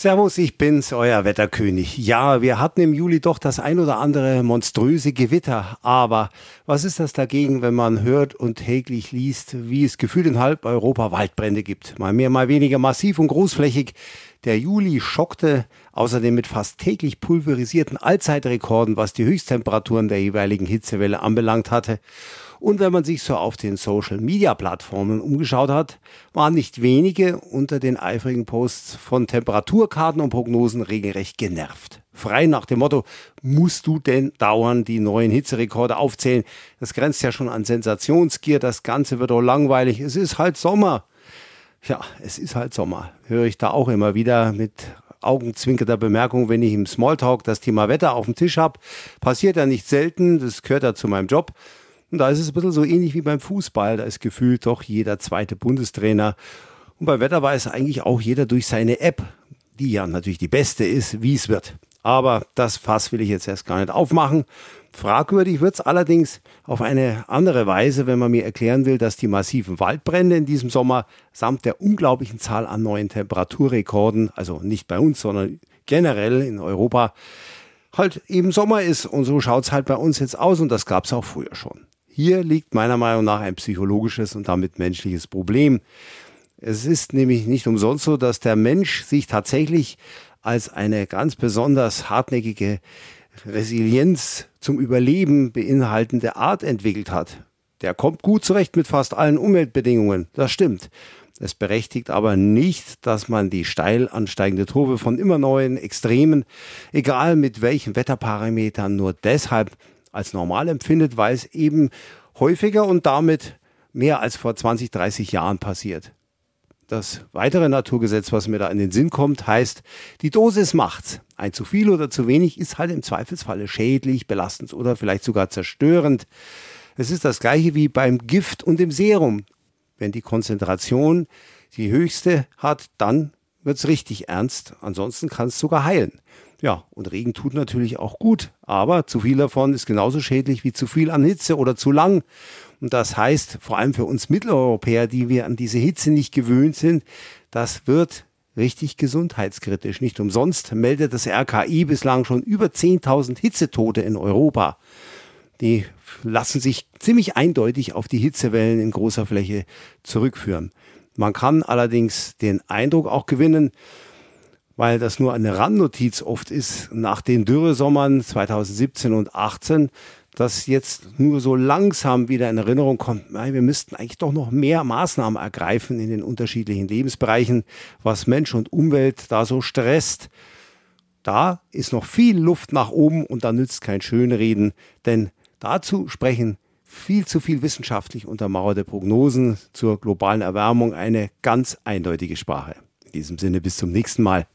Servus, ich bin's, euer Wetterkönig. Ja, wir hatten im Juli doch das ein oder andere monströse Gewitter. Aber was ist das dagegen, wenn man hört und täglich liest, wie es gefühlt in halb Europa Waldbrände gibt? Mal mehr, mal weniger massiv und großflächig. Der Juli schockte außerdem mit fast täglich pulverisierten Allzeitrekorden, was die Höchsttemperaturen der jeweiligen Hitzewelle anbelangt hatte. Und wenn man sich so auf den Social-Media-Plattformen umgeschaut hat, waren nicht wenige unter den eifrigen Posts von Temperaturkarten und Prognosen regelrecht genervt. Frei nach dem Motto, musst du denn dauernd die neuen Hitzerekorde aufzählen? Das grenzt ja schon an Sensationsgier, das Ganze wird auch langweilig, es ist halt Sommer. Ja, es ist halt Sommer, höre ich da auch immer wieder mit augenzwinkernder Bemerkung, wenn ich im Smalltalk das Thema Wetter auf dem Tisch habe. Passiert ja nicht selten, das gehört ja zu meinem Job. Und da ist es ein bisschen so ähnlich wie beim Fußball. Da ist gefühlt doch jeder zweite Bundestrainer. Und beim Wetter weiß eigentlich auch jeder durch seine App, die ja natürlich die beste ist, wie es wird. Aber das Fass will ich jetzt erst gar nicht aufmachen. Fragwürdig wird es allerdings auf eine andere Weise, wenn man mir erklären will, dass die massiven Waldbrände in diesem Sommer samt der unglaublichen Zahl an neuen Temperaturrekorden, also nicht bei uns, sondern generell in Europa, halt eben Sommer ist. Und so schaut es halt bei uns jetzt aus und das gab es auch früher schon. Hier liegt meiner Meinung nach ein psychologisches und damit menschliches Problem. Es ist nämlich nicht umsonst so, dass der Mensch sich tatsächlich als eine ganz besonders hartnäckige Resilienz zum Überleben beinhaltende Art entwickelt hat. Der kommt gut zurecht mit fast allen Umweltbedingungen, das stimmt. Es berechtigt aber nicht, dass man die steil ansteigende Kurve von immer neuen Extremen, egal mit welchen Wetterparametern, nur deshalb als normal empfindet, weil es eben häufiger und damit mehr als vor 20, 30 Jahren passiert. Das weitere Naturgesetz, was mir da in den Sinn kommt, heißt, die Dosis macht's. Ein zu viel oder zu wenig ist halt im Zweifelsfalle schädlich, belastend oder vielleicht sogar zerstörend. Es ist das Gleiche wie beim Gift und dem Serum. Wenn die Konzentration die höchste hat, dann wird's richtig ernst. Ansonsten kann es sogar heilen. Ja, und Regen tut natürlich auch gut, aber zu viel davon ist genauso schädlich wie zu viel an Hitze oder zu lang. Und das heißt, vor allem für uns Mitteleuropäer, die wir an diese Hitze nicht gewöhnt sind, das wird richtig gesundheitskritisch. Nicht umsonst meldet das RKI bislang schon über 10.000 Hitzetote in Europa. Die lassen sich ziemlich eindeutig auf die Hitzewellen in großer Fläche zurückführen. Man kann allerdings den Eindruck auch gewinnen, weil das nur eine Randnotiz oft ist, nach den Dürresommern 2017 und 2018, dass jetzt nur so langsam wieder in Erinnerung kommt, wir müssten eigentlich doch noch mehr Maßnahmen ergreifen in den unterschiedlichen Lebensbereichen, was Mensch und Umwelt da so stresst. Da ist noch viel Luft nach oben und da nützt kein Schönreden, denn dazu sprechen viel zu viel wissenschaftlich untermauerte Prognosen zur globalen Erwärmung eine ganz eindeutige Sprache. In diesem Sinne bis zum nächsten Mal.